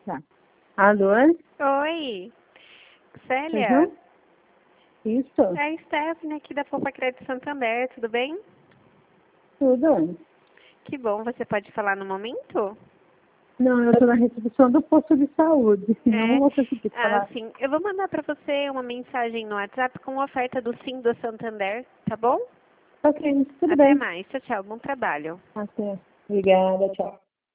Tá. Alô? Oi, Célia? Uhum. Isso? É a Stephanie aqui da Poupa Crédito Santander, tudo bem? Tudo? Que bom, você pode falar no momento? Não, eu tô na recepção do posto de saúde. Não É, vou conseguir falar. sim, eu vou mandar para você uma mensagem no WhatsApp com oferta do Sim do Santander, tá bom? Ok, tudo Até bem. mais, tchau, tchau, bom trabalho. Até. Obrigada, tchau.